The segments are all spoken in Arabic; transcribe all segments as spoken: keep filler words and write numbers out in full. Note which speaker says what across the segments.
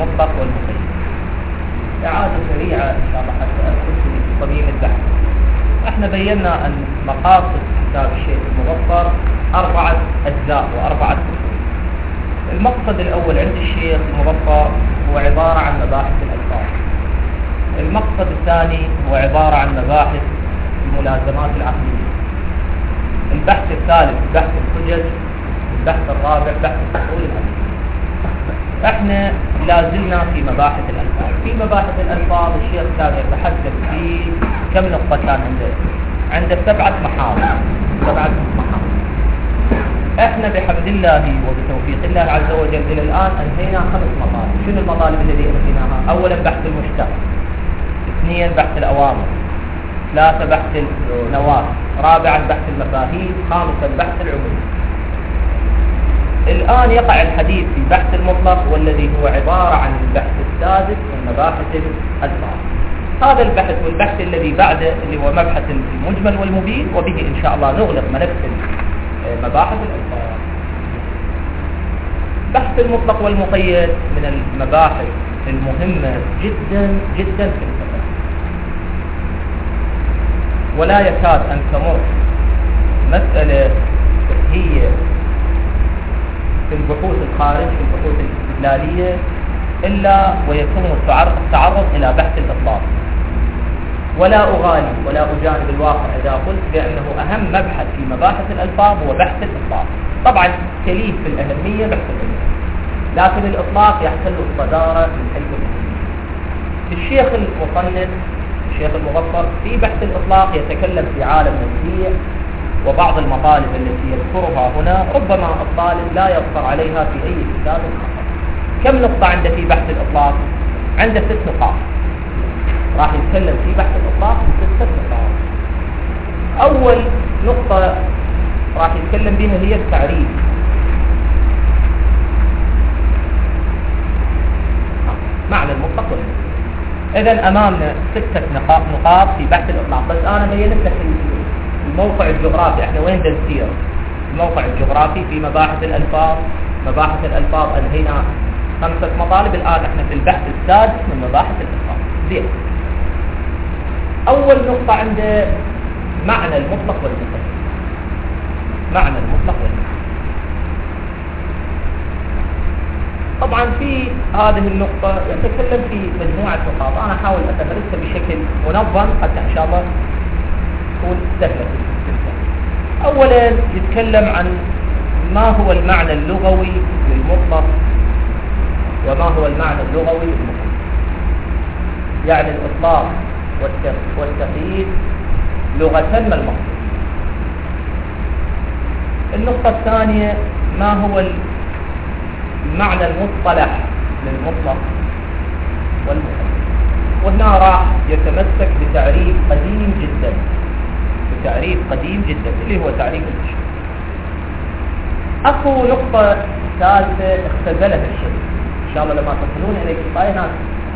Speaker 1: المطلق والمقيد. إعادة سريعة إن شاء الله حتى أدخل في صميم البحث. احنا بينا أن مقاصد كتاب الشيخ المظفر أربعة أجزاء وأربعة فصول. المقصد الأول عند الشيخ المظفر هو عبارة عن مباحث الألفاظ. المقصد الثاني هو عبارة عن مباحث الملازمات العقلية. البحث الثالث بحث الحجج. البحث الرابع بحث الفصول الأدبية. احنا لازلنا في مباحث الألفاظ. في مباحث الألفاظ الشيخ كان يتحدث في كم نقطة كان عنده؟ عنده سبعة محاور. سبعة محاور. احنا بحمد الله وبتوفيق الله عز وجل إلى الآن أنهينا خمس مطالب. شنو المطالب التي أنهيناها؟ أولا بحث المشتق، اثنين بحث الأوامر، ثلاثة بحث النواة، رابعا بحث المفاهيم، خامسا بحث العموم. الآن يقع الحديث في بحث المطلق والذي هو عبارة عن البحث السادس من مباحث الألفاظ. هذا البحث والبحث الذي بعده اللي هو مبحث المجمل والمبين، وبه إن شاء الله نغلق ملف مباحث الألفاظ. بحث المطلق والمقيد من المباحث المهمة جدا جدا في الفقه، ولا يكاد أن تمر مسألة هي في البحوث الخارج في البحوث الاستدلالية إلا ويتم التعرض إلى بحث الإطلاق. ولا أغالي ولا أجانب الواقع إذا قلت بأنه أهم مبحث في مباحث الألفاظ هو بحث الإطلاق. طبعا تليه في الأهمية بحث الإطلاق، لكن الإطلاق يحتل الصدارة من حيث الأهمية. الشيخ المصنف الشيخ المظفر في بحث الإطلاق يتكلم في عالم نفسية، وبعض المطالب التي يذكرها هنا ربما الطالب لا يظفر عليها في أي كتاب آخر. كم نقطة عنده في بحث الإطلاق؟ عنده ست نقاط. راح يتكلم في بحث الإطلاق ست نقاط. أول نقطة راح يتكلم بها هي التعريف. معنى المطلق والمقيد. إذن أمامنا ستة نقاط في بحث الإطلاق، بس أنا بينت لك الموقع الجغرافي. احنا وين بنسير؟ الموقع الجغرافي في مباحث الألفاظ. مباحث الألفاظ أنهينا خمسة مطالب، الآن احنا في البحث السادس من مباحث الألفاظ. زين. أول نقطة عند معنى المطلق والمقيد. معنى المطلق والمقيد. طبعا في هذه النقطة يتكلم في مجموعة نقاط، أنا أحاول أتدرسها بشكل منظم حتى إن شاء الله تكون سهلة في الاستخدام. أولا يتكلم عن ما هو المعنى اللغوي للمطلق وما هو المعنى اللغوي للمقيد، يعني الإطلاق والتقييد لغة ما المقصود. النقطة الثانية ما هو المعنى المصطلح للمطلق والمقيد، وهنا راح يتمسك بتعريف قديم جدا بتعريف قديم جدا اللي هو تعريف المشتق. أكو نقطة ثالثة اختزلها الشيء، إن شاء الله لما تصلون إلى الكفاية ناس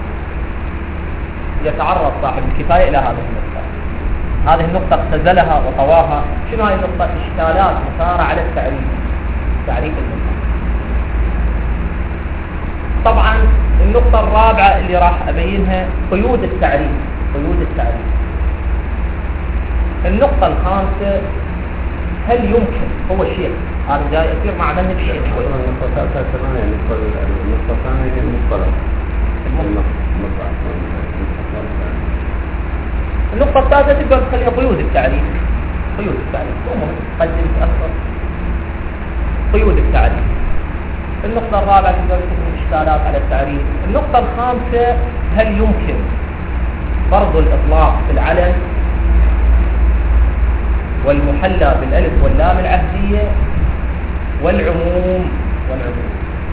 Speaker 1: يتعرض صاحب الكفاية إلى هذه النقطة. هذه النقطة اختزلها وطواها. شنو هذه النقطة؟ إشكالات مثارة على التعريف تعريف المطلق. طبعا النقطة الرابعة اللي راح أبينها قيود التعريف قيود التعريف. النقطة الخامسة هل يمكن هو الشيخ هذا جاي يصير مع منهج الشيخ شوي.
Speaker 2: النقطة الثالثة كمان يعني النقطة الثانية هي المصطلح.
Speaker 1: النقطة الثالثة تقدر تخليها قيود التعريف. قيود التعريف مهم قدم تأثر قيود التعريف. النقطة الرابعة تقدر تكون إشكالات على التعريف. النقطة الخامسة هل يمكن فرض الإطلاق في العلم والمحلى بالألف واللام العهدية والعموم والعموم.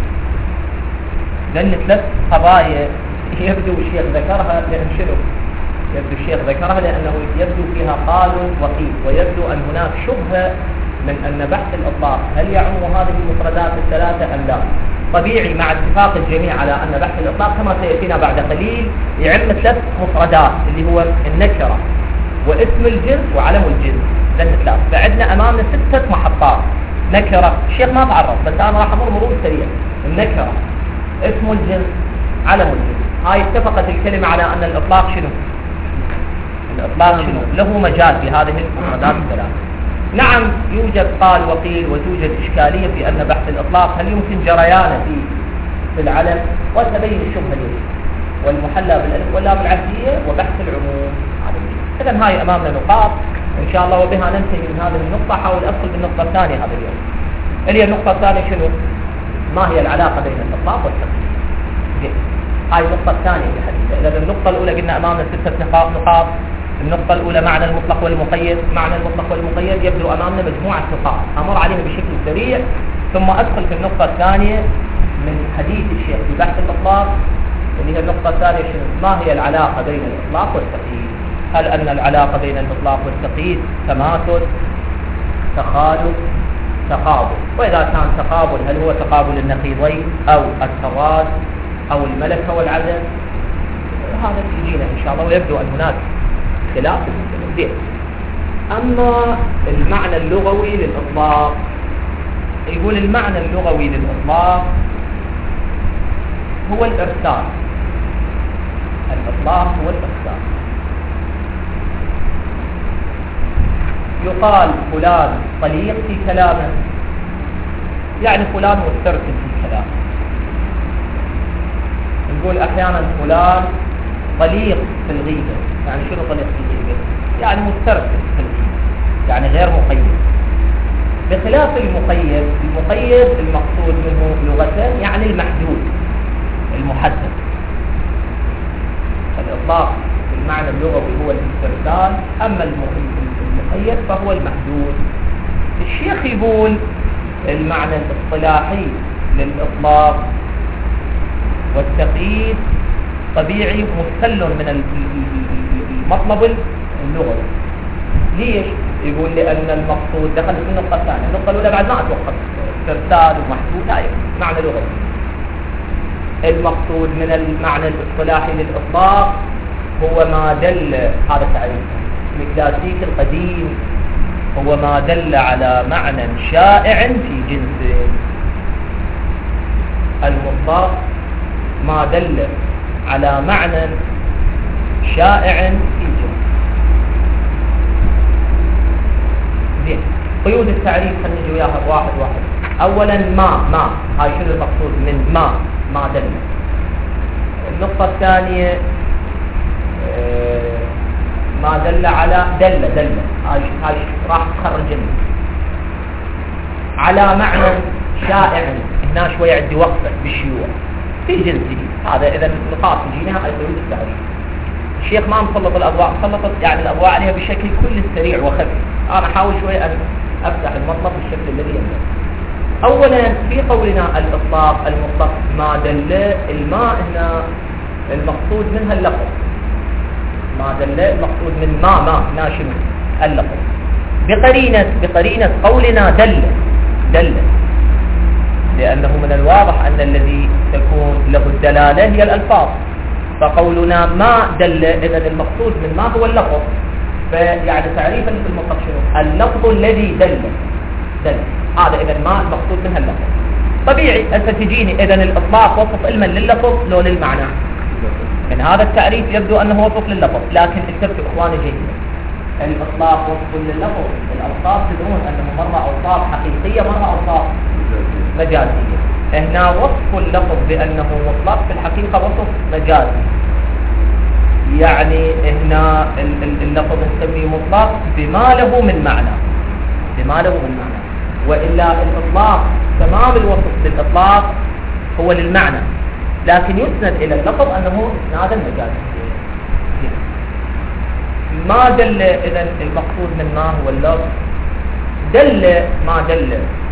Speaker 1: لأن ثلاث قضايا يبدو الشيخ ذكرها لأن شنو؟ يبدو الشيخ ذكرها لأنه يبدو فيها قال وقيل، ويبدو أن هناك شبهة من أن بحث الإطلاق هل يعم هذه المفردات الثلاثة أم لا. طبيعي مع اتفاق الجميع على أن بحث الإطلاق كما سيأتينا بعد قليل يعم ثلاث مفردات اللي هو النكرة واسم الجنس وعلم الجنس. لأن ثلاث فعندنا أمامنا ستة محطات. نكرة الشيخ ما تعرض بس أنا راح أمر مرور سريع. النكرة، اسم الجنس، علم الجنس. هاي اتفقت الكلمة على أن الإطلاق شنو؟ الإطلاق شنو؟ له مجال في هذه المفردات الثلاثة. نعم يوجد قال وقيل وتوجد إشكالية في أن بحث الإطلاق هل يمكن جريانه في في العلم، وتبين الشبهة اليوم والمحلى بالألف واللام العهدية وبحث العموم. إذن هاي أمامنا نقاط إن شاء الله، وبها ننتهي من هذه النقطة. حاول أدخل بالنقطة الثانية هذا اليوم، اللي هي النقطة الثانية شنو؟ ما هي العلاقة بين الإطلاق والتقييد؟ هاي النقطة الثانية في الحديث. إذا النقطة الأولى قلنا أمامنا ستة نقاط نقاط. النقطة الأولى معنى المطلق والمقيد. معنى المطلق والمقيد يبدو أمامنا مجموعة نقاط أمر عليها بشكل سريع، ثم أدخل في النقطة الثانية من حديث الشيخ في بحث الإطلاق، اللي هي النقطة الثانية شنو؟ ما هي العلاقة بين الإطلاق والتقييد؟ هل أن العلاقة بين الإطلاق والتقييد تماثل، تخالف، تقابل؟ وإذا كان تقابل هل هو تقابل النقيضين أو التضاد أو الملكة والعدم؟ هذا يجينا إن شاء الله، ويبدو أن هناك خلاف في. أما المعنى اللغوي للإطلاق، يقول المعنى اللغوي للإطلاق هو الإرسال. الإطلاق هو الإرسال. يقال فلان طليق في كلامه، يعني فلان مسترسل في كلامه. نقول أحيانا فلان طليق في الغيبة، يعني شنو طليق في الغيبة؟ يعني مسترسل في الغيبة، يعني غير مقيد. بخلاف المقيد، المقيد المقصود منه لغة يعني المحدود المحدد. الإطلاق في المعنى اللغوي هو الاسترسال، أما المقيد فهو المحدود. الشيخ يقول المعنى الاصطلاحي للإطلاق والتقييد طبيعي مختل من المطلب اللغوي. ليش؟ يقول لأن المقصود دخل في النقطة الثانية. النقطة الأولى بعد ما أتوقف استرسال ومحدود، هاي معنى لغوي. المقصود من المعنى الاصطلاحي للإطلاق هو ما دل، هذا تعريف الكلاسيكي القديم، هو ما دل على معنى شائع في جنسه. المطلق ما دل على معنى شائع في جنسه. زين، قيود التعريف خلينا نجي وياها واحد واحد. أولا ما ما هاي شنو المقصود من ما؟ ما دل. النقطة الثانية اه ما دل على دل دل هاي هاي راح تخرج لنا على معنى شائع. هنا شوي عندي وقفة بالشيوع في جنسه. هذا إذا نقاط تجينا هاي قيود التعريف. الشيخ ما مسلط الأضواء، مسلط يعني الأضواء عليها بشكل كل سريع وخفي. أنا أحاول شوي أن أفتح المطلب بالشكل الذي ينبغي. أولا في قولنا الإطلاق المطلق ما دل، الماء هنا المقصود منها اللفظ. ما دل المقصود من ما ما هنا شنو؟ اللفظ. بقرينة بقرينة قولنا دل دل، لأنه من الواضح أن الذي تكون له الدلالة هي الألفاظ. فقولنا ما دل إذن المقصود من ما هو اللفظ. فيعني تعريفا في المطلق شنو؟ اللفظ الذي دل دل، هذا إذن ما المقصود منها اللفظ. طبيعي أنت تجيني إذن الإطلاق وصف علما لللفظ لو للمعنى. من هذا التعريف يبدو أنه وصف لللفظ، لكن انتبهوا إخواني جيدا، الإطلاق وصف لللفظ. الألفاظ تدرون أنه مرة أوصاف حقيقية مرة أوصاف مجازية. هنا وصف اللفظ بأنه مطلق في الحقيقة وصف مجازي، يعني هنا اللفظ نسميه مطلق بما له من معنى، بما له من معنى. وإلا الإطلاق تمام الوصف للإطلاق هو للمعنى، لكن يسند إلى اللفظ أنه إسنادا مجازي. ما دل إذن المقصود من ما هو اللفظ. دل ما دل،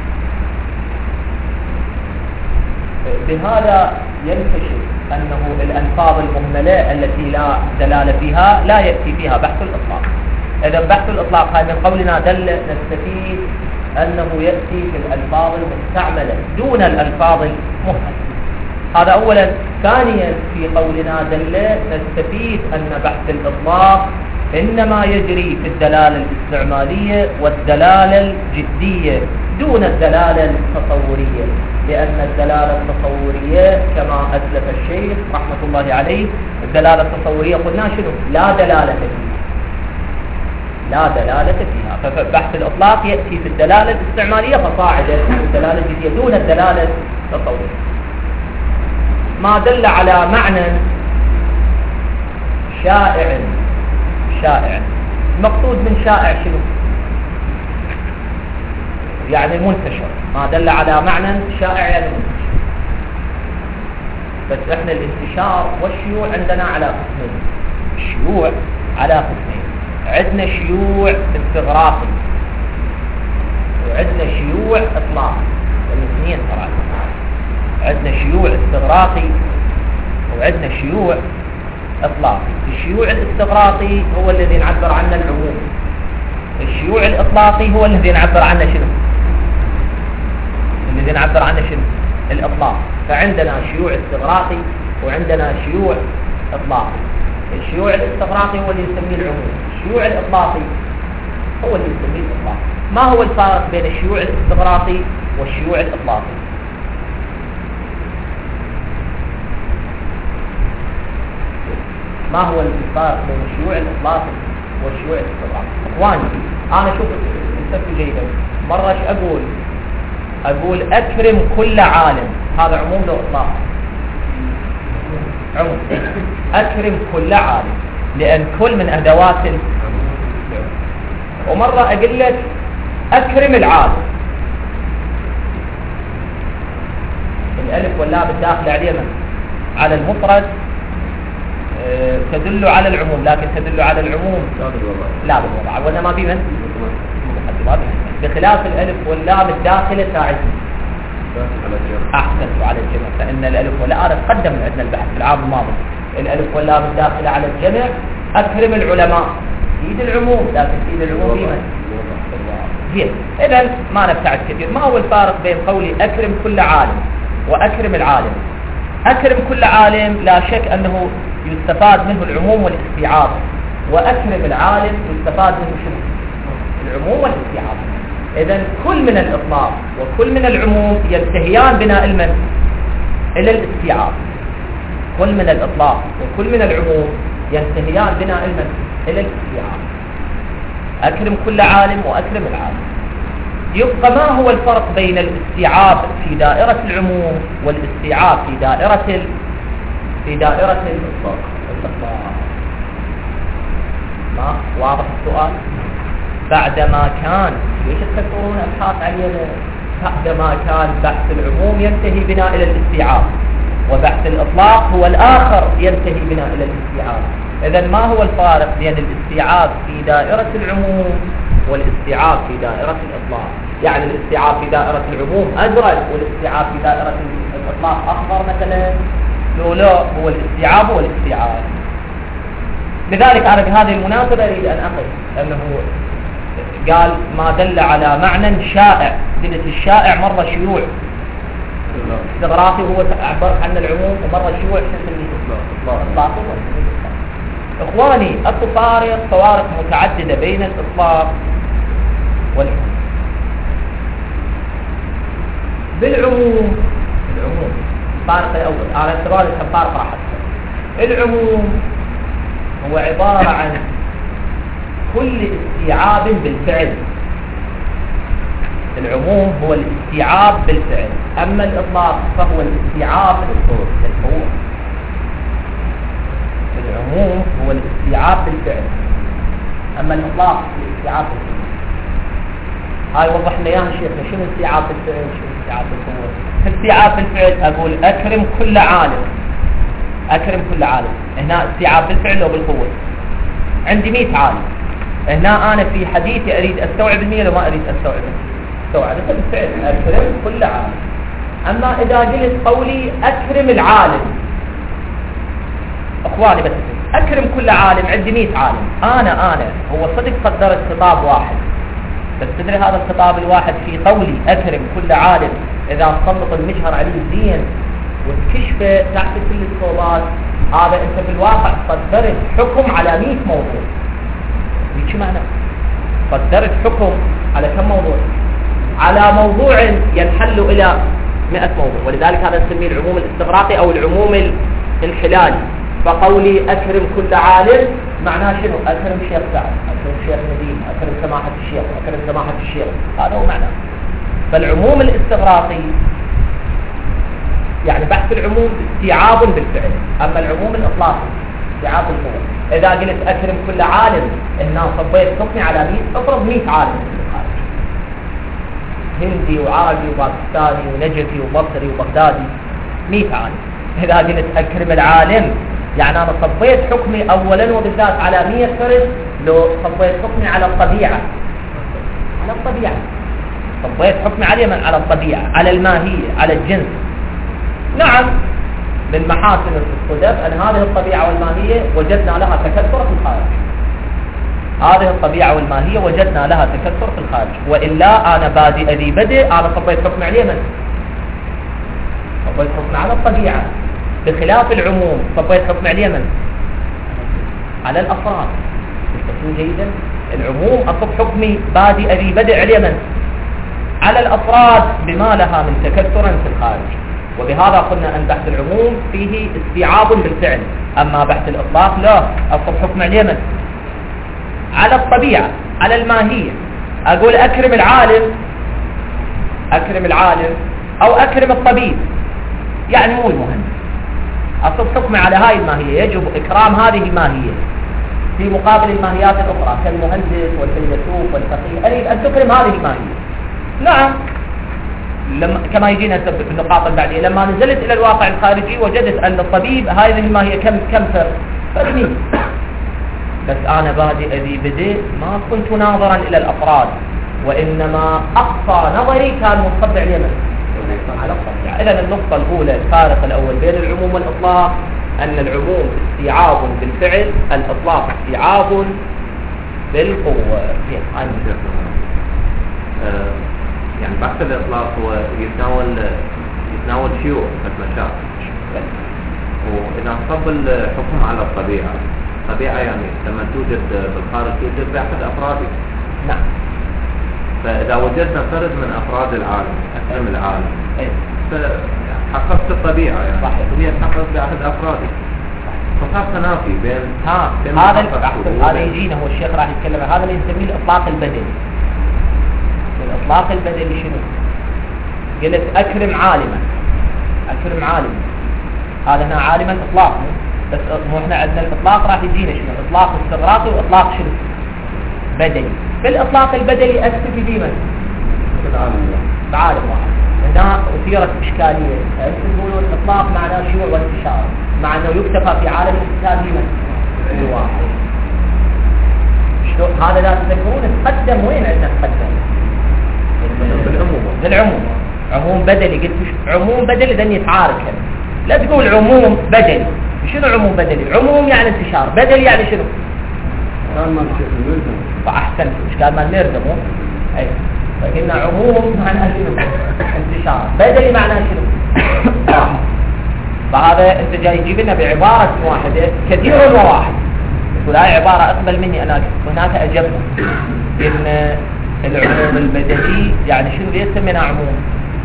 Speaker 1: بهذا ينكشف أنه الألفاظ المهملة التي لا دلالة فيها لا يأتي فيها بحث الإطلاق. إذا بحث الإطلاق هذا من قولنا دل نستفيد أنه يأتي في الألفاظ المستعملة دون الألفاظ المهملة. هذا أولا. ثانيا في قولنا دل نستفيد أن بحث الإطلاق إنما يجري في الدلالة الاستعمالية والدلالة الجدية دون الدلالة التصورية، لأن الدلالة التصورية كما أسلف الشيخ رحمة الله عليه، الدلالة التصورية قلنا شنو؟ لا دلالة فيها، لا دلالة فيها. فبحث الإطلاق يأتي في الدلالة الاستعمالية فصاعدا الدلالة الجزئية دون الدلالة التصورية. ما دل على معنى شائع، شائع المقصود من شائع شنو؟ يعني منتشر. ما دل على معنى شائع يعني منتشر. بس احنا الانتشار والشيوع عندنا على قسمين. الشيوع على قسمين، عندنا شيوع استغراقي وعندنا شيوع اطلاقي، الاثنين ترى. عندنا شيوع استغراقي وعندنا شيوع اطلاقي. الشيوع الاستغراقي هو الذي نعبر عنه العموم، الشيوع الاطلاقي هو الذي نعبر عنه شنو؟ الذي نعبر عنه شنو؟ الاطلاق. فعندنا شيوع استغراقي وعندنا شيوع اطلاقي. الشيوع الاستغراقي هو اللي نسميه العموم، الشيوع الاطلاقي هو اللي نسميه الاطلاق. ما هو الفارق بين الشيوع الاستغراقي والشيوع الاطلاقي؟ ما هو الفارق بين الشيوع الاطلاقي والشيوع الاستغراقي؟ اخواني انا شوف انتبهوا جيدا، مره ايش اقول؟ اقول اكرم كل عالم، هذا عموم لو اطلاق؟ عموم. اكرم كل عالم لان كل من ادوات ال... ومره اقول لك اكرم العالم، الالف واللام الداخل عليها على المفرد أه تدل على العموم، لكن تدل على العموم لا بالوضع، وانما بمن بخلاف الالف واللام الداخله ساعدني احسنت على الجمع، فان الالف واللام انا تقدم عندنا البحث في العام الماضي، الالف واللام الداخله على الجمع اكرم العلماء تفيد العموم، لكن تفيد العموم بمن؟ زين. اذا ما نبتعد كثير. ما هو الفارق بين قولي اكرم كل عالم واكرم العالم؟ اكرم كل عالم لا شك انه يستفاد منه العموم والاستيعاب، واكرم العالم يستفاد منه شنو؟ العموم والاستيعاب. اذا كل من الاطلاق وكل من العموم ينتهيان بنا المن الى الاستيعاب، كل من الاطلاق وكل من العموم ينتهيان بنا المن الى الاستيعاب. اكرم كل عالم واكرم العالم. يبقى ما هو الفرق بين الاستيعاب في دائرة العموم والاستيعاب في دائرة ال... في دائرة الاطلاق؟ ما واضح السؤال؟ بعدما كان ليش تذكرون ابحاث علينا؟ بعدما كان بحث العموم ينتهي بنا الى الاستيعاب، وبحث الاطلاق هو الاخر ينتهي بنا الى الاستيعاب. اذا ما هو الفارق بين الاستيعاب في دائرة العموم والاستيعاب في دائرة الاطلاق؟ يعني الاستيعاب في دائرة العموم ازرق والاستيعاب في دائرة الاطلاق اخضر مثلا؟ لو لا، هو الاستيعاب هو الاستيعاب. لذلك انا بهذه المناسبة اريد ان اقل انه قال ما دل على معنى شائع، دلت الشائع مرة شيوع استغراقي هو عبر عن العموم، ومرة شيوع اطلاق. اخواني اكو فارق فوارق متعددة بين الاطلاق والعموم. بالعموم العموم فارق الاول على اعتبار الفارق راح اذكر. العموم هو عبارة عن كل استيعاب بالفعل. العموم هو الاستيعاب بالفعل، اما الاطلاق فهو الاستيعاب بالقوة. العموم هو الاستيعاب بالفعل، اما الاطلاق الاستيعاب بالقوة. هاي وضح لنا اياها شيخنا، شنو الاستيعاب بالفعل شنو الاستيعاب بالقوة؟ الاستيعاب بالفعل اقول اكرم كل عالم، اكرم كل عالم، هنا استيعاب بالفعل لو بالقوة. عندي مئة عالم، هنا انا في حديثي اريد استوعب المية لو ما اريد استوعب استوعب بالفعل اكرم كل عالم. اما اذا قلت قولي اكرم العالم، اخواني بس اكرم كل عالم، عندي مئة عالم، انا انا هو صدق قدرت خطاب واحد، بس تدري هذا الخطاب الواحد في قولي اكرم كل عالم اذا تسلط المجهر عليه زين وتكشفه تحت كل الصوبات، هذا انت في الواقع قدرت حكم على مئة موضوع. ايش معنى؟ قدرت حكم على كم موضوع؟ على موضوع ينحل إلى مئة موضوع، ولذلك هذا نسميه العموم الاستغراقي أو العموم الانحلالي. فقولي أكرم كل عالم معناه شنو؟ أكرم شيخ سعد، أكرم شيخ نديم، أكرم سماحة الشيخ، أكرم سماحة الشيخ، هذا هو معناه. فالعموم الاستغراقي يعني بحث العموم استيعاب بالفعل، أما العموم الإطلاقي استيعاب بالفعل. إذا قلت أكرم كل عالم هنا صبيت حكمي على مئة، افرض مئة عالم في الخارج، هندي وعربي وباكستاني ونجفي ومصري وبغدادي، مئة عالم. إذا قلت أكرم العالم يعني أنا صبيت حكمي أولا وبالذات على مئة فرد، لو صبيت حكمي على الطبيعة، على الطبيعة صبيت حكمي على من؟ على الطبيعة، على الماهية، على الجنس. نعم، من محاسن الصدف أن هذه الطبيعة والماهية وجدنا لها تكثر في الخارج، هذه الطبيعة والماهية وجدنا لها تكثر في الخارج، وإلا أنا بادئ ذي بدء أنا صبيت حكم على من؟ صبيت حكم على الطبيعة، بخلاف العموم صبيت حكم على من؟ على الأفراد. تفهمون جيدا؟ العموم أصب حكمي بادئ ذي بدء على من؟ على الأفراد بما لها من تكثر في الخارج. وبهذا قلنا أن بحث العموم فيه استيعاب بالفعل، أما بحث الإطلاق لا، أصب حكم على من؟ على الطبيعة، على الماهية. أقول أكرم العالم، أكرم العالم أو أكرم الطبيب، يعني مو المهندس، أصب حكم على هاي الماهية، يجب إكرام هذه الماهية في مقابل الماهيات الأخرى كالمهندس والفيلسوف والفقيه، أريد أن تكرم هذه الماهية. نعم، لما كما يجينا في النقاط البعدية، لما نزلت إلى الواقع الخارجي وجدت أن الطبيب هذه الماهية كم كم فرد؟ فاثنين. بس أنا بادئ ذي بدء ما كنت ناظرا إلى الأفراد، وإنما أقصى نظري كان منصب على من؟ على الطبيعة. إذن النقطة الأولى الفارق الأول بين العموم والإطلاق أن العموم استيعاب بالفعل، الإطلاق استيعاب بالقوة.
Speaker 2: يعني بحث الإطلاق هو يتناول يتناول شيوع المشاعر، وإذا صب الحكم على الطبيعة، الطبيعة يعني لما توجد بالخارج توجد بأحد أفراده.
Speaker 1: نعم.
Speaker 2: فإذا وجدنا فرد من أفراد العالم، أكرم العالم،
Speaker 1: أيه.
Speaker 2: فحققت الطبيعة يعني،
Speaker 1: صحيح.
Speaker 2: وهي تحقق بأحد أفراده. فصار تنافي بين
Speaker 1: ها
Speaker 2: بين
Speaker 1: هذا هذا يجينا، هو الشيخ راح يتكلم عن هذا اللي نسميه الإطلاق البدني. الإطلاق البدني شنو؟ قلت أكرم عالما، أكرم عالما، هذا هنا عالما إطلاق، بس مو احنا عندنا الإطلاق راح يجينا شنو؟ إطلاق استغراقي وإطلاق شنو؟ بدني. في الإطلاق البدني أكتفي بمن؟ بعالم واحد. هنا أثيرت إشكالية، يقولون الإطلاق معناه شيوع وانتشار، مع أنه يكتفى في عالم الكتاب بمن؟ بواحد. شلون هذا؟ لا تذكرون تقدم وين عندنا تقدم؟ بالعموم. بالعموم عموم بدلي، قلت عموم بدلي ذن يتعارك. لا تقول عموم بدلي. شنو عموم بدلي؟ عموم يعني انتشار، بدلي يعني شنو؟
Speaker 2: كان ما الشيخ الملزم.
Speaker 1: فأحسنت، مش كان ما نلزمه. أي فقلنا عموم معناه شنو؟ انتشار. بدلي معناه شنو؟ فهذا انت جاي تجيب لنا بعبارة واحدة كثير وواحد، تقول هاي عبارة أقبل مني أنا، هناك أجبنا إن العموم البدني يعني شنو يسمينا عموم؟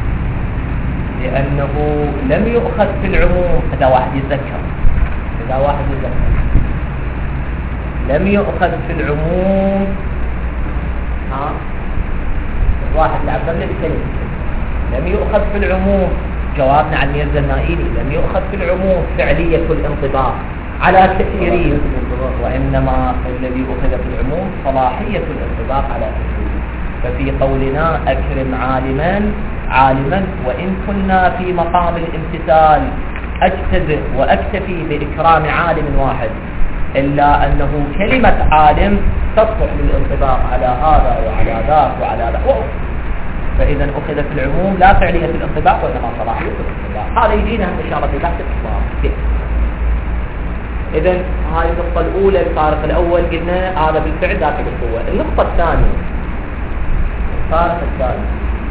Speaker 1: لأنه لم يؤخذ في العموم، إذا واحد يتذكر إذا واحد يتذكر لم يؤخذ في العموم. ها واحد لعبر لي بكلمة، لم يؤخذ في العموم، جوابنا عن ميرزا النائلي، لم يؤخذ في العموم فعلية الانطباق على كثيرين، وإنما الذي أخذ في العموم صلاحية الانطباق على كثيرين. ففي قولنا أكرم عالما عالما، وإن كنا في مقام الامتثال أجتزئ وأكتفي بإكرام عالم واحد، إلا أنه كلمة عالم تصلح للانطباق على هذا وعلى ذاك وعلى ذاك، فإذا أخذ في العموم لا فعلية الانطباق وإنما صلاحية الانطباق. هذا يجينا إن شاء الله في بحث الإطلاق. إذا هاي النقطة الأولى، الفارق الأول قلنا هذا بالفعل ذاك بالقوة. النقطة الثانية، الفارق الثاني،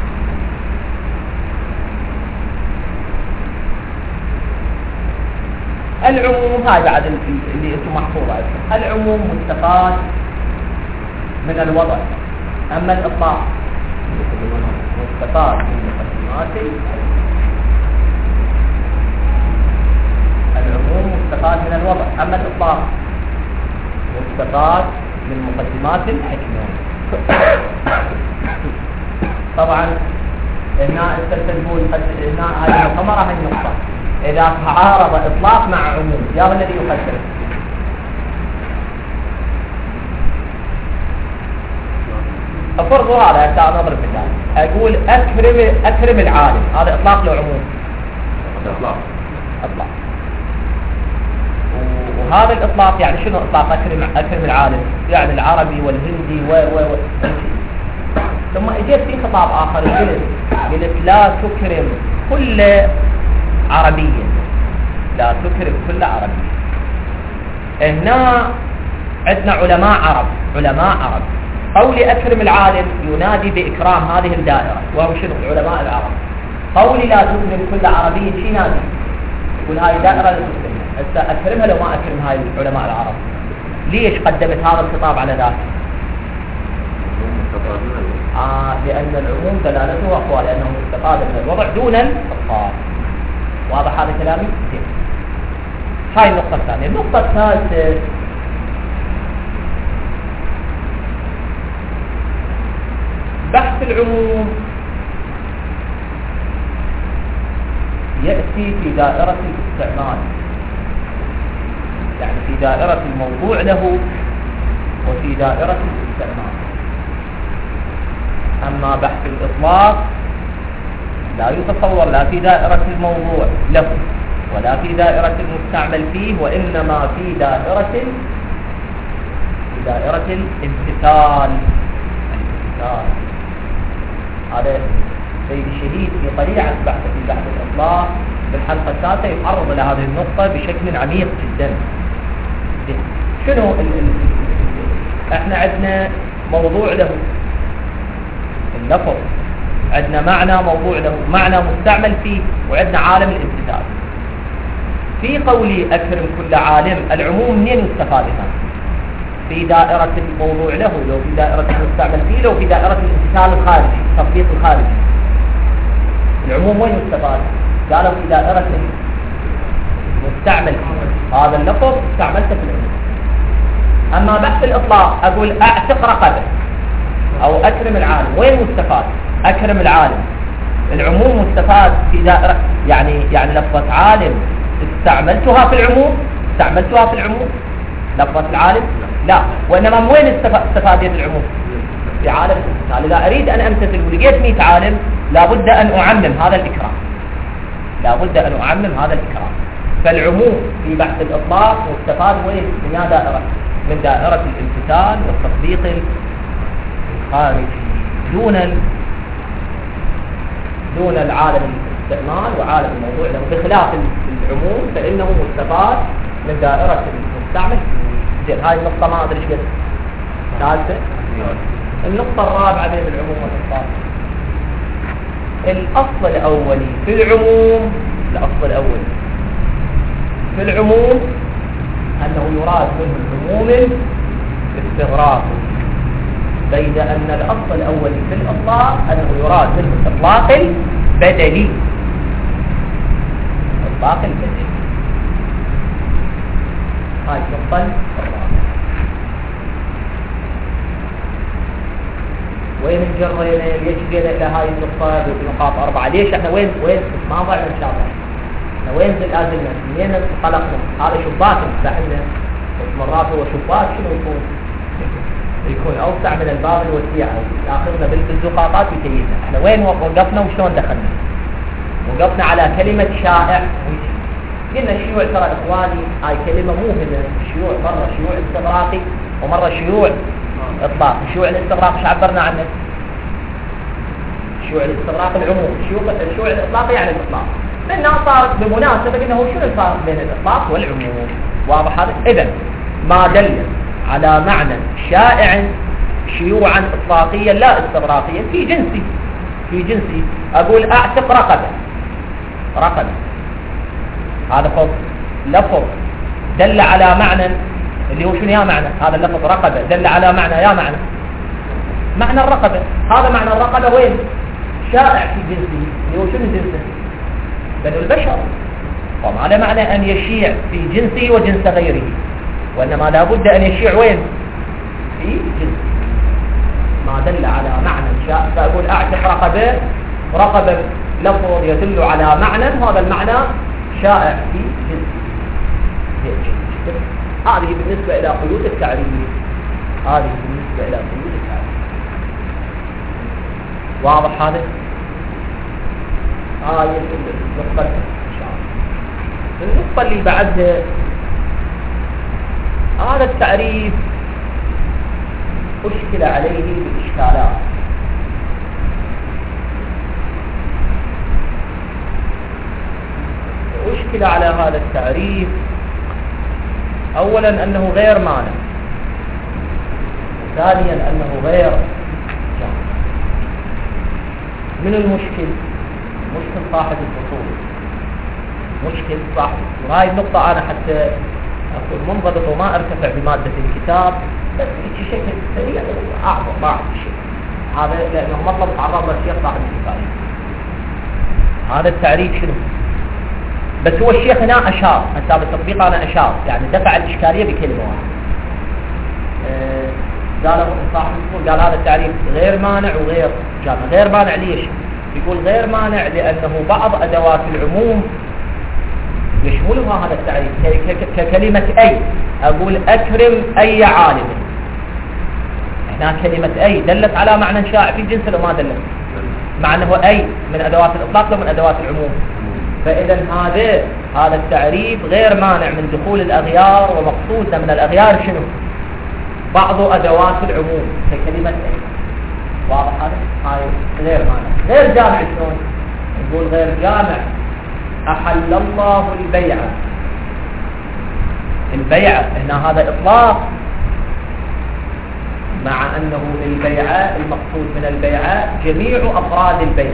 Speaker 1: العموم. هاي بعد اللي انتم محفوظة عندكم، العموم مستفاد من الوضع، أما الإطلاق مستفاد من مقدمات العموم مستفاد من الوضع. أما الإطلاق مستفاد من مقدمات الحكمة. طبعا هنا استنتجوا هنا هذه الثمرة هي النقطة. إذا تعارض إطلاق مع عموم يا الذي يقدر؟ أفرض هذا نضرب مثال، أقول أكرم أكرم العالم، هذا إطلاق له عموم.
Speaker 2: إطلاق.
Speaker 1: إطلاق. وهذا الإطلاق يعني شنو إطلاق أكرم أكرم العالم؟ يعني العربي والهندي و و و ثم اجيت في خطاب آخر قلت قلت لا تكرم كل عربي، لا تكرم كل عربي. هنا عندنا علماء عرب، علماء عرب قولي أكرم العالم ينادي بإكرام هذه الدائرة، وهو شنو؟ علماء العرب. قولي لا تكرم كل عربي شي نادي؟ يقول هاي دائرة لا تكرمها. هسه أكرمها لو ما أكرم هاي علماء العرب. ليش قدمت هذا الخطاب على ذاك؟ آه لأن العموم دلالته أقوى، لأنه مستفاد من الوضع دون الإطلاق. واضح هذا كلامي؟ هاي النقطة الثانية. النقطة الثالثة بحث العموم يأتي في دائرة الاستعمال، يعني في دائرة الموضوع له وفي دائرة الاستعمال. أما بحث الإطلاق لا يتصور لا في دائرة الموضوع له ولا في دائرة المستعمل فيه، وإنما في دائرة في دائرة الامتثال. الامتثال هذا سيد الشهيد في طليعة بحث في بحث الإطلاق بالحلقة الثالثة يتعرض إلى هذه النقطة بشكل عميق جدا. شنو ال ال احنا عندنا موضوع له اللفظ، عندنا معنى موضوع له، معنى مستعمل فيه، وعندنا عالم الامتثال. في قولي أكرم كل عالم العموم منين يستفاد هنا؟ في دائرة الموضوع له، لو في دائرة المستعمل فيه، لو في دائرة الامتثال الخارجي، التطبيق الخارجي. العموم وين يستفاد؟ قالوا في دائرة المستعمل فيه، هذا اللفظ استعملته في العموم. أما بحث الإطلاق أقول أعتق رقبة أو أكرم العالم، وين مستفاد؟ أكرم العالم العموم مستفاد في دائرة، يعني يعني لفظة عالم استعملتها في العموم، استعملتها في العموم لفظة العالم لا، وإنما من وين استفادت العموم؟ في عالم الامتثال. إذا أريد أن أمتثل ولقيت مئة عالم لابد أن أعمم هذا الإكرام، لابد أن أعمم هذا الإكرام. فالعموم في بحث الإطلاق مستفاد وين؟ من دائرة من دائرة الامتثال والتطبيق الخارجي دون ال... دون العالم الاستعمال وعالم الموضوع له، بخلاف العموم فإنه مستفاد من دائرة المستعمل. زين هاي النقطة ما أدري ايش قد ثالثة. النقطة الرابعة بين العموم والإطلاق، الأصل الأولي في العموم، الأصل الأولي في العموم أنه يراد منه العموم استغراق، بيد أن الأصل الأولي في الإطلاق أنه يراد منه الإطلاق البدلي، الإطلاق البدلي. هاي النقطة الرابعة. وين انجرينا؟ ليش جينا إلى هاي النقطة بنقاط أربعة؟ ليش احنا وين وين ما ضعنا إن شاء الله؟ احنا وين بالآزلنا؟ منين انطلقنا؟ هذا شباك مفتاحنا، مرات هو شباك شنو يكون؟ يكون أوسع من الباب الوسيع، يأخذنا بالزقاقات ويتيزنا. احنا وين وقفنا وشلون دخلنا؟ وقفنا على كلمة شائع. قلنا الشيوع ترى إخواني هاي كلمة مو هنا الشيوع، مرة شيوع استغراقي ومرة شيوع إطلاق. الشيوع الاستغراق ايش عبرنا عنه؟ الشيوع الاستغراق العموم، الشيوع الشيوع الإطلاق يعني الإطلاق. لأنه صار بمناسبة إنه شنو الفرق بين الإطلاق والعموم؟ واضح هذا؟ إذن ما دل على معنى شائع شيوعا إطلاقيا لا استغراقيا في جنسي، في جنسي أقول أعتق رقبة، رقبة هذا فضل لفظ دل على معنى اللي هو شنو يا معنى؟ هذا اللفظ رقبة دل على معنى يا معنى معنى الرقبة. هذا معنى الرقبة وين؟ شائع في جنسه، اللي هو شنو جنسه؟ بنو البشر. وما معنى أن يشيع في جنسه وجنس غيره، وإنما لا بد أن يشيع وين؟ في جنسه. ما دل على معنى شائع، فأقول أعتق رقبة، رقبة لفظ يدل على معنى، هذا المعنى شائع في جنسه. هذه بالنسبة إلى قيود التعريف. هذه بالنسبة إلى قيود التعريف. واضح هذا؟ هاي النقطة إن شاء الله. النقطة اللي بعدها، هذا التعريف أشكل عليه بالإشكالات. أشكل على هذا التعريف أولا أنه غير مانع، ثانيا أنه غير جامع. من المشكل؟ مشكل صاحب الفصول، مشكل صاحب الفصول. هاي النقطة أنا حتى أكون منضبط وما أرتفع بمادة الكتاب، بس بشكل سريع أعظم بعض الشيء هذا، لأنه مطلب تعرض للشيخ صاحب الكتاب. هذا التعريف شنو؟ بس هو الشيخ هنا أشار، حتى بالتطبيق أنا أشار، يعني دفع الإشكالية بكلمة واحدة. أه قال صاحب الفصول قال هذا التعريف غير مانع وغير جامع. غير مانع ليش؟ يقول غير مانع لأنه بعض أدوات العموم يشملها هذا التعريف، ككلمة أي. أقول أكرم أي عالم، هنا كلمة أي دلت على معنى شائع في الجنس لو ما دلت، مع أنه أي من أدوات الإطلاق لو من أدوات العموم. فإذا هذا هذا التعريف غير مانع من دخول الأغيار، ومقصودنا من الأغيار شنو؟ بعض أدوات العموم ككلمة أي. واضح هذا؟ هاي غير مانع. غير جامع شلون؟ نقول غير جامع أحل الله البيع. البيع هنا هذا إطلاق، مع أنه للبيعاء المقصود من البيعاء جميع أفراد البيع.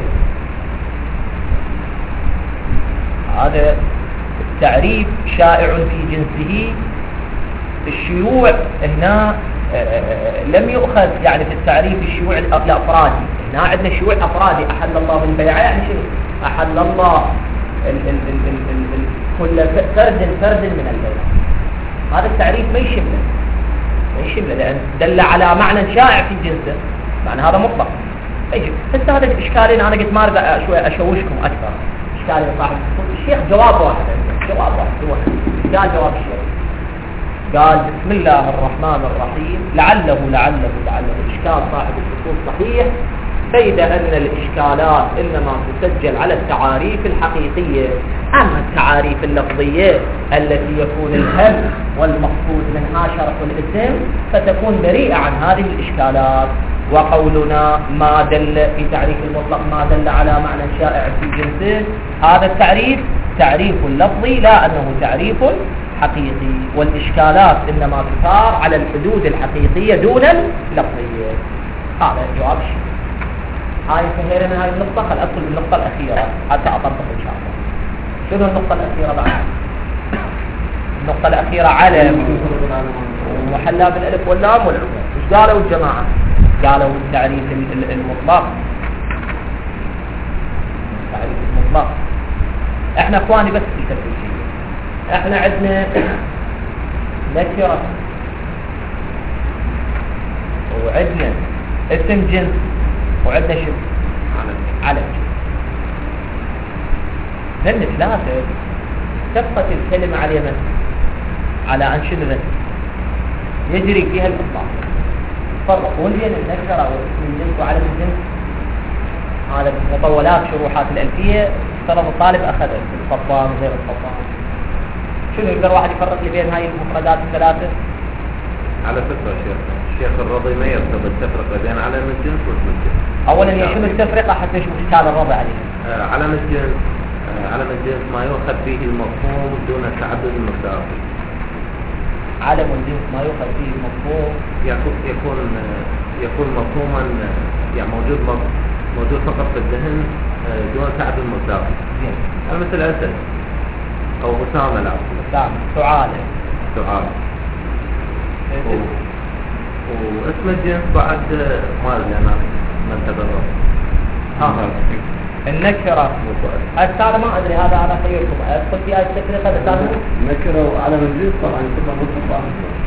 Speaker 1: هذا التعريف شائع في جنسه. الشيوع هنا لم يؤخذ يعني في التعريف الشيوع الأفرادي. هنا عندنا شيوع أفرادي، أحل الله البيع يعني شنو؟ أحل الله ال ال ال ال ال ال كل فرد فرد من البيع. هذا التعريف ما يشمله، ما يشمله لأن دل على معنى شائع في جنسه، معنى هذا مطلق. بس هذا الإشكالين أنا قلت ما أريد شوي أشوشكم أكثر. إشكالين صاحب الشيخ جواب واحد، جواب واحد هو قال جواب الشيخ، قال بسم الله الرحمن الرحيم لعله لعله لعله إشكال صاحب الفصول صحيح، بيد أن الإشكالات إنما تسجل على التعاريف الحقيقية، أما التعاريف اللفظية التي يكون الهم والمقصود منها شرح الاسم فتكون بريئة عن هذه الإشكالات. وقولنا ما دل في تعريف المطلق ما دل على معنى شائع في جنسه، هذا التعريف تعريف لفظي لا أنه تعريف حقيقي، والإشكالات إنما تثار على الحدود الحقيقية دون اللفظية. هذا جواب الشيء. هاي انتهينا هاي النقطة. خل أدخل بالنقطة الأخيرة حتى أطبق إن شاء الله. شنو النقطة الأخيرة بعد؟ النقطة الأخيرة علم ومحلى بالألف واللام والعموم. إيش قالوا الجماعة؟ قالوا التعريف المطلق، التعريف المطلق. احنا اخواني بس في تفصيل، احنا عندنا نكرة وعندنا اسم جنس وعندنا شو؟ علم. من ثلاثة تبقى الكلمة على من؟ على أن شنو يجري فيها الإطلاق. فرقون بين النكرة واسم الجنس وعلم الجنس. هذا مطولات شروحات الألفية افترض الطالب أخذه الفطان وغير الفطان. شنو يقدر واحد يفرق لي بين هاي المفردات الثلاثة؟
Speaker 2: على فكرة شيخ الشيخ الرضي ما يرتبط التفرقة بين علم الجنس واسم الجنس.
Speaker 1: أولا شنو التفرقة حتى نشوف إشكال الرضي عليه؟
Speaker 2: آه علم الجنس آه علم الجنس ما يؤخذ فيه المفهوم دون تعدد المقدار.
Speaker 1: علم الجنس ما يؤخذ فيه المفهوم
Speaker 2: يكون يكون يكون مفهوما يعني موجود موجود فقط في الذهن دون تعدد المقدار. مثل أسد أو أسامة. لا أسامة
Speaker 1: سعالة
Speaker 2: سعالة واسم الجنس بعد ما ادري انا ما تقرب.
Speaker 1: ها النكرة هسه انا ما ادري هذا انا خيركم ادخل في هاي التفرقة بس انا
Speaker 3: نكرة وعلم الجنس طبعا تبقى مصطفى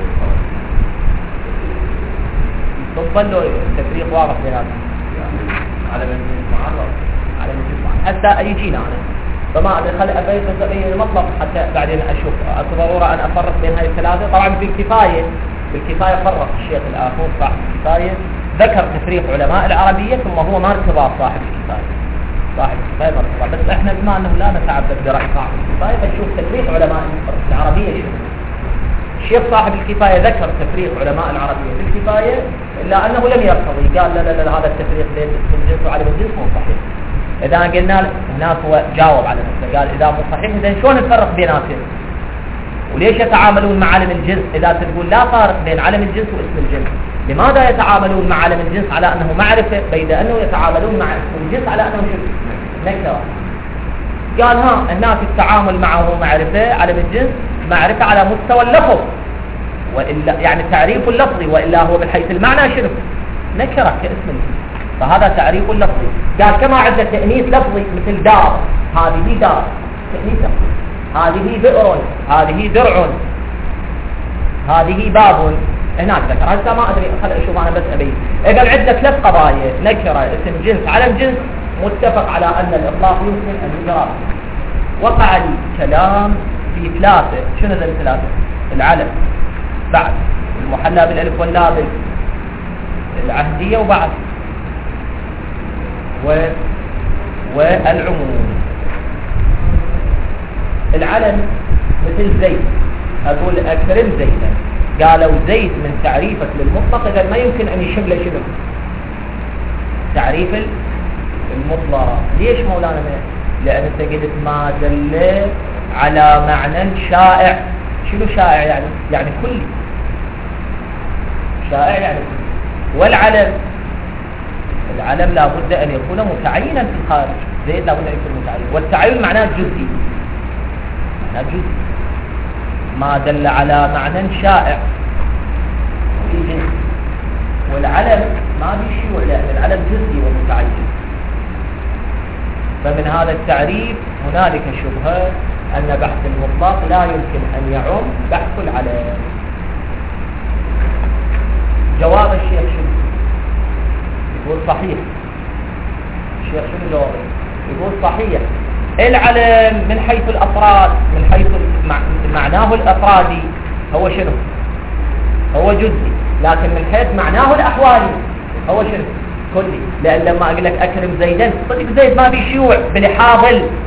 Speaker 1: ظلوا التفريق واضح بيناتهم يعني علم الجنس معرض علم الجنس معرض هسه يجينا انا فما ادري خل ابين بس ابين المطلب حتى بعدين اشوف اكو ضرورة ان افرق بين هاي الثلاثة. طبعا بالكفاية بالكفاية فرق الشيخ الاخر صاحب الكفاية ذكر تفريق علماء العربية ثم هو ما ارتباط صاحب الكفاية صاحب الكفاية ما ارتباط بس احنا بما انه لا نتعبد برأي صاحب الكفاية بنشوف تفريق علماء العربية شنو. الشيخ صاحب الكفاية ذكر تفريق علماء العربية في الكفاية إلا أنه لم يرتضي قال لا لا لا هذا التفريق بين اسم الجنس وعلم الجنس مو صحيح. إذا قلنا هناك هو جاوب على نفسه قال إذا مو صحيح إذا شلون نفرق بيناتهم وليش يتعاملون مع علم الجنس إذا تقول لا فارق بين علم الجنس واسم الجنس لماذا يتعاملون مع علم الجنس على أنه معرفة بيد أنه يتعاملون مع اسم الجنس على أنه شرك نكرة. قال ها هناك التعامل معه معرفة علم الجنس معرفة على مستوى اللفظ وإلا يعني تعريف اللفظي وإلا هو من حيث المعنى شنو نكرة كاسم الجنس فهذا تعريف لفظي. قال كما عندنا تأنيث لفظي مثل دار هذه دار تأنيث لفظي هذه بئر هذه درع هذه باب هناك ذكر هسه ما ادري خل اشوف انا بس ابين. قال عندنا ثلاث قضايا نكره اسم جنس علم جنس متفق على ان الاطلاق يمكن ان يجرى. وقع لي كلام في ثلاثه شنو ذا الثلاثه العلم بعد المحلى بالالف واللام العهديه وبعد و والعموم. العلم مثل زيد اقول اكرم زيدا قالوا زيد من تعريفك للمطلق اذا ما يمكن ان يشمل شنو تعريف المطلق. ليش مولانا لان انت قلت ما دل على معنى شائع. شنو شائع يعني يعني كلي شائع يعني كلي. والعلم العلم لابد ان يكون متعينا في الخارج زيد لابد ان يكون متعين والتعين معناه جزئي معناه جزئي ما دل على معنى شائع في جنس. والعلم ما بيشيوع لأن العلم جزئي ومتعين فمن هذا التعريف هنالك شبهة أن بحث المطلق لا يمكن أن يعم بحث العلم. جواب الشيخ شنو يقول صحيح. الشيخ شنو جوابه يقول صحيح العلم من حيث الأفراد من حيث معناه الأفرادي هو شنو هو جزئي لكن من حيث معناه الأحوالي هو شنو كلي. لأن لما أقول لك أكرم زيدا صدق زيد ما بيشيوع بلحاظ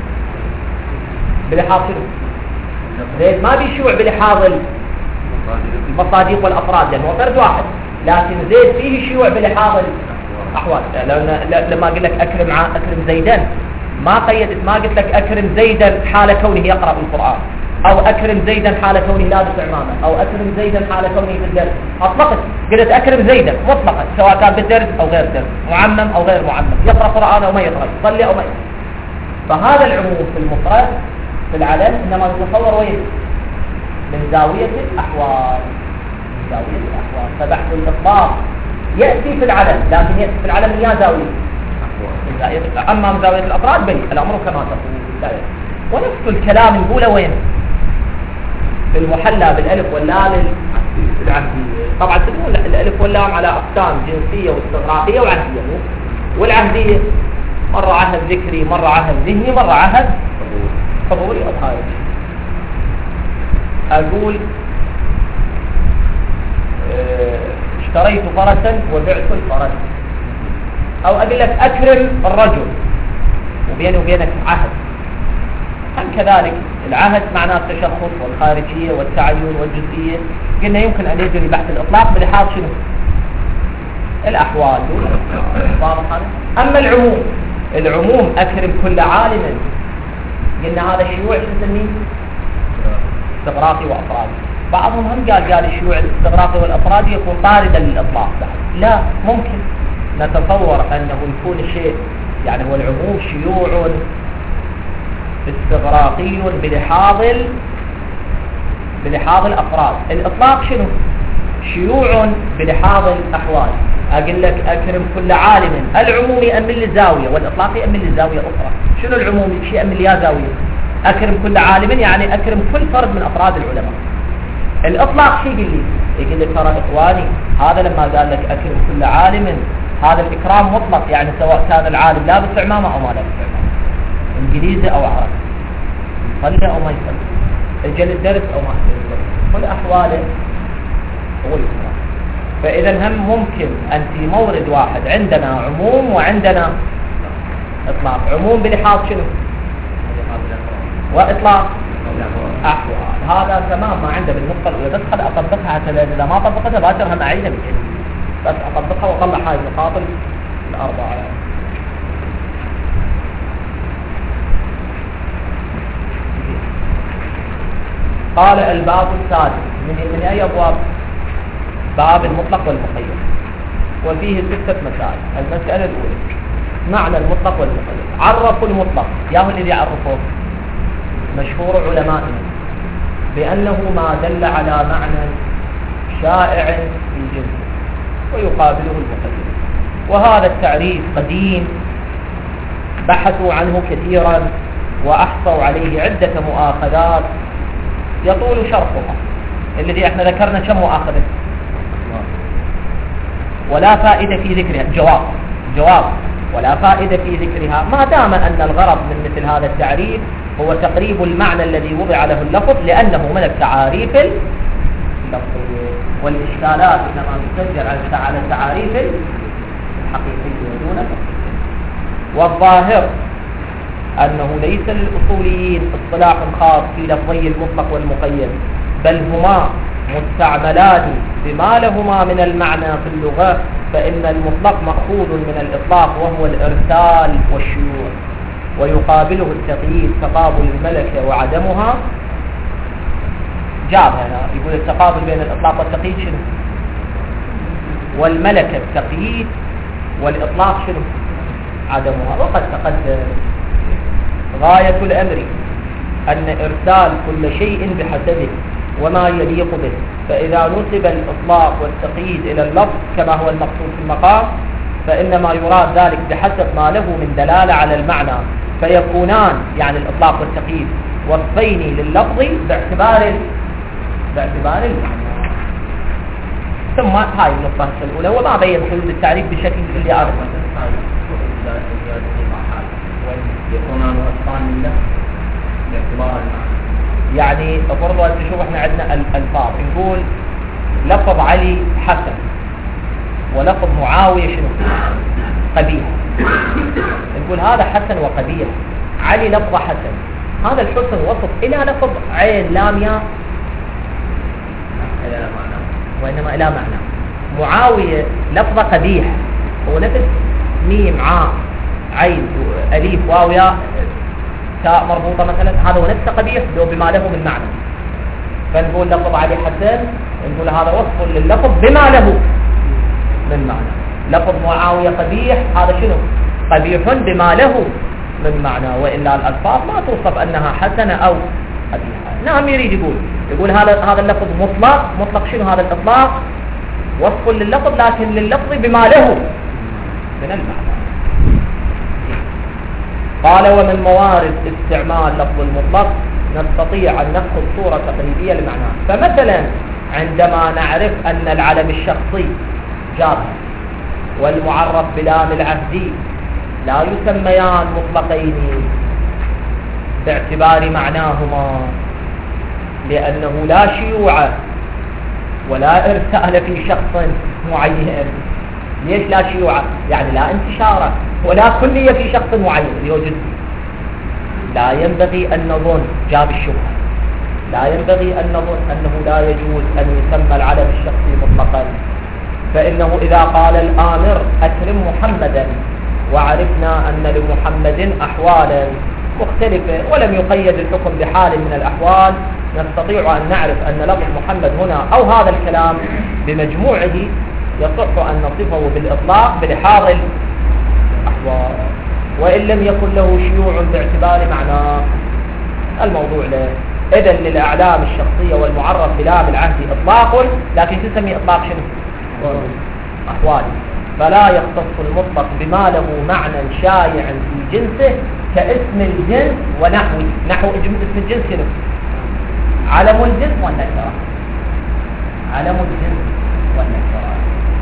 Speaker 1: بلحاظ شنو زيد ما بيشيوع بلحاظ المصادق والأفراد لأنه فرد واحد لكن زيد فيه شيوع بلحاظ الأحوال. لما أقول لك أكرم أكرم زيدا ما قيدت ما قلت لك أكرم زيدا حال كونه يقرأ القرآن أو أكرم زيدا حال كونه لابس عمامة أو أكرم زيدا حال كونه في الدرس أطلقت قلت أكرم زيدا مطلقا سواء كان بالدرس أو غير درس معمم أو غير معمم يقرأ قرآن أو ما يقرأ يصلي أو ما يصلي. فهذا العموم في المفرد في العلم إنما يتصور وين من زاوية الأحوال من زاوية الأحوال. فبحث الإطلاق يأتي في العلم لكن يأتي في العلم من يا زاوية أما من زاوية الأفراد بني الأمر كما تقول. ونفس الكلام نقوله وين في المحلى بالألف واللام العهدية. طبعا تدرون الألف واللام على أقسام جنسية واستغراقية وعهدية والعهدية مرة عهد ذكري مرة عهد ذهني مرة عهد حضوري أو خارجي. أقول اشتريت فرسا وبعت الفرس أو أقول لك أكرم الرجل وبيني وبينك عهد. هم كذلك العهد معناه التشخص والخارجية والتعين والجزئية. قلنا يمكن أن يجري بحث الإطلاق بلحاظ شنو الأحوال. أما العموم العموم أكرم كل عالم قلنا هذا الشيوع شو نسميه استغراقي وأفرادي. بعضهم هم قال قال الشيوع الاستغراقي والأفرادي يكون طاردا للإطلاق. لا ممكن نتصور أنه يكون الشيء يعني هو العموم شيوع استغراقي بلحاظ بلحاظ الأفراد. الإطلاق شنو شيوع بلحاظ الأحوال. أقول لك أكرم كل عالم، العموم يأمن للزاوية والإطلاق يأمن للزاوية أخرى. شنو العموم؟ شيء يأمن ليا زاوية. أكرم كل عالم يعني أكرم كل فرد من أفراد العلماء. الإطلاق شيء يقول لي يقول لك ترى إخواني هذا لما قال لك أكرم كل عالم هذا الإكرام مطلق، يعني سواء كان العالم لابس عمامة أو ما لابس عمامة، إنجليزي أو عربي، يصلي أو ما يصلي، يجل الدرس أو ما يجل، كل أحواله هو الإكرام. فإذا هم ممكن أن في مورد واحد عندنا عموم وعندنا إطلاق. عموم بلحاظ شنو؟ وإطلاق أحوال. هذا تمام ما عنده بالنقطة الأولى، بس خل أطبقها حتى إذا ما طبقتها باترها معينة من جديد، بس أطبقها وأطلع هاي النقاط الأربعة. قال الباب السادس من من أي أبواب؟ باب المطلق والمقيد، وفيه ستة مسائل. المسألة الأولى معنى المطلق والمقيد. عرفوا المطلق، ياهو الذي يعرفه مشهور علمائنا بأنه ما دل على معنى شائع في جنسه ويقابله المقيد. وهذا التعريف قديم، بحثوا عنه كثيرا وأحصوا عليه عدة مؤاخذات يطول شرحها. الذي احنا ذكرنا كم مؤاخذة ولا فائدة في ذكرها. جواب جواب ولا فائدة في ذكرها، ما دام أن الغرض من مثل هذا التعريف هو تقريب المعنى الذي وضع له اللفظ، لأنه من التعاريف اللفظية، والإشكالات إنما تسجل على التعاريف الحقيقية دون اللفظية. والظاهر أنه ليس للأصوليين اصطلاح خاص في لفظي المطلق والمقيد، بل هما مستعملان بما لهما من المعنى في اللغة. فإن المطلق مأخوذ من الإطلاق وهو الإرسال والشيوع، ويقابله التقييد تقابل الملكة وعدمها. جاب هنا يقول التقابل بين الإطلاق والتقييد شنو؟ والملكة التقييد والإطلاق شنو؟ عدمها. وقد تقدم غاية الأمر أن إرسال كل شيء بحسبه وما يليق به، فإذا نسب الإطلاق والتقييد إلى اللفظ كما هو المقصود في المقام فإنما يراد ذلك بحسب ما له من دلالة على المعنى، فيكونان يعني الإطلاق والتقييد وصفين لللفظ باعتبار باعتبار المعنى. ثم هاي النقطة الأولى. وما بين حدود التعريف بشكل اللي أعرف
Speaker 3: يكونان وصفان لللفظ باعتبار المعنى.
Speaker 1: يعني فرضوا أن تشوف احنا عندنا الألفاظ، نقول لفظ علي حسن ولفظ معاوية شنو؟ قبيح. نقول هذا حسن وقبيح. علي لفظ حسن، هذا الحسن وصف إلى لفظ عين لام ياء
Speaker 3: إلى معنى،
Speaker 1: وإنما إلى معنى. معاوية لفظ قبيح، هو نفس ميم عاء عين أليف واو ياء تاء مربوطة مثلا، هذا هو نفس قبيح لو بما له من معنى. فنقول لفظ علي حسن، نقول هذا وصف لللفظ بما له من معنى. لفظ معاوية قبيح، هذا شنو؟ قبيح بما له من معنى. وإلا الألفاظ ما توصف أنها حسنة أو قبيحة. نعم يريد يقول يقول هذا هذا اللفظ مطلق. مطلق شنو هذا الإطلاق؟ وصف لللفظ لكن لللفظ بما له من المعنى. قال ومن موارد استعمال لفظ المطلق نستطيع أن نأخذ صورة تقريبية لمعناه. فمثلا عندما نعرف أن العلم الشخصي جار والمعرف بلام العهد لا يسميان مطلقين باعتبار معناهما، لأنه لا شيوع ولا إرسال في شخص معين. ليش لا شيوع؟ يعني لا انتشار ولا كلية في شخص معين يوجد. لا ينبغي أن نظن جاب الشبهة لا ينبغي أن نظن أنه لا يجوز أن يسمى العلم الشخصي مطلقا، فإنه إذا قال الآمر أكرم محمدا وعرفنا أن لمحمد أحوالا مختلفة ولم يقيد الحكم بحال من الأحوال، نستطيع أن نعرف أن لفظ محمد هنا أو هذا الكلام بمجموعه يصح أن نصفه بالإطلاق بلحاظ الأحوال، وإن لم يكن له شيوع باعتبار معناه. الموضوع له إذا للأعلام الشخصية والمعرف بلام العهد إطلاق، لكن تسمي إطلاق شنو؟ أحوالي. فلا يختص المطلق بما له معنى شائع في جنسه كاسم الجنس ونحوه. نحو اسم الجنس شنو؟ علم الجنس والنكرة. علم الجنس والنكرة.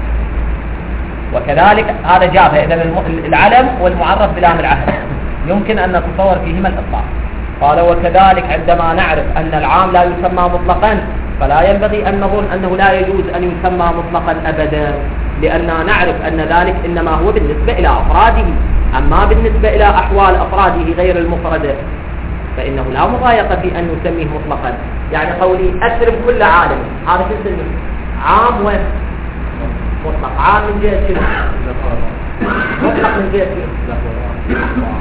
Speaker 1: وكذلك هذا جابه. إذا العلم والمعرف بلام العهد يمكن أن نتصور فيهما الإطلاق. قال وكذلك عندما نعرف أن العام لا يسمى مطلقا فلا ينبغي أن نظن أنه لا يجوز أن يسمى مطلقا أبدا، لأننا نعرف أن ذلك إنما هو بالنسبة إلى أفراده، أما بالنسبة إلى أحوال أفراده غير المفردة فإنه لا مضايقة في أن نسميه مطلقا. يعني قولي أسرب كل عالم، هذا شو نسميه؟ عام وين؟ مطلق. عام من جهة شنو؟ مطلق من جهة شنو؟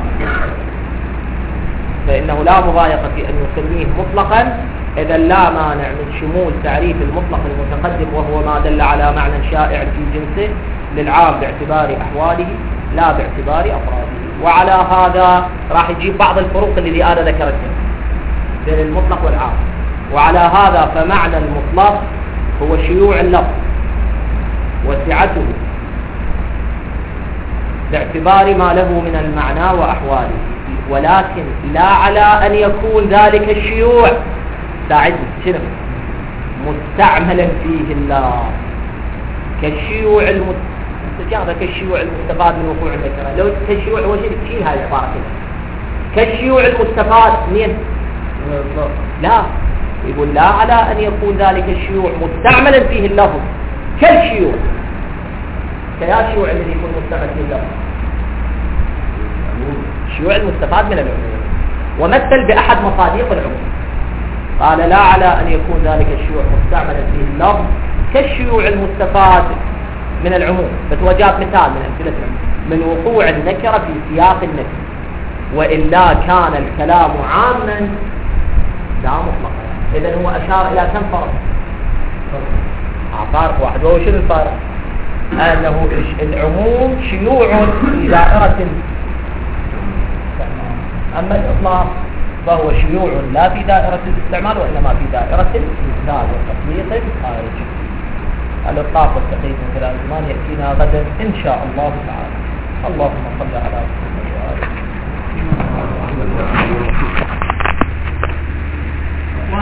Speaker 1: فإنه لا مضايقة في أن نسميه مطلقا، إذا لا مانع من شمول تعريف المطلق المتقدم وهو ما دل على معنى شائع في جنسه للعام باعتبار أحواله لا باعتبار أفراده. وعلى هذا راح يجيب بعض الفروق اللي أنا ذكرتها بين المطلق والعام. وعلى هذا فمعنى المطلق هو شيوع اللفظ وسعته باعتبار ما له من المعنى وأحواله، ولكن لا على أن يكون ذلك الشيوع ساعد شنو مستعملا فيه الله كالشيوع المستجابة، كالشيوع المستفاد من وقوع النكرة. لو كالشيوع هو شيء تشيل هاي العبارة كده. كالشيوع المستفاد من لا، يقول لا على أن يكون ذلك الشيوع مستعملا فيه اللفظ كالشيوع، كيا شيوع الذي يكون مستعمل فيه اللفظ الشيوع المستفاد من العموم، ومثل بأحد مصادق العموم. قال لا على أن يكون ذلك الشيوع مستعملا فيه اللفظ كالشيوع المستفاد من العموم. فتوجد مثال من أمثلة من وقوع النكرة في سياق النكرة، وإلا كان الكلام عاما لا مطلقا. إذن هو أشار إلى كم فرق؟ فارق واحد. وهو شنو الفارق؟ أنه العموم شيوع في دائرة، أما الإطلاق فهو شيوع لا في دائرة الاستعمال وإنما في دائرة الإنزال والتطبيق الخارجي. الإطلاق والتقييد من خلال الزمان يأتينا غدا إن شاء الله تعالى. اللهم صل على محمد وآله.